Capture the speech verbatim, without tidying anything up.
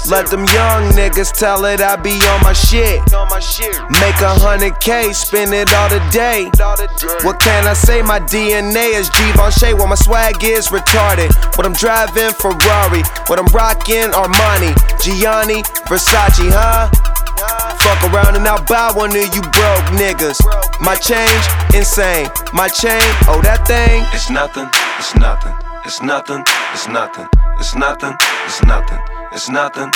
Let them young niggas tell it I be on my shit. Make a hundred K, spend it all today. What can I say? My D N A is Givenchy. While my swag is retarded. What I'm driving, Ferrari. What I'm rocking, Armani, Gianni, Versace, huh? Fuck around and I'll buy one of you broke niggas. My change, insane. My chain, oh that thing. It's nothing, it's nothing, it's nothing, it's nothing, it's nothing, it's nothing, it's nothing.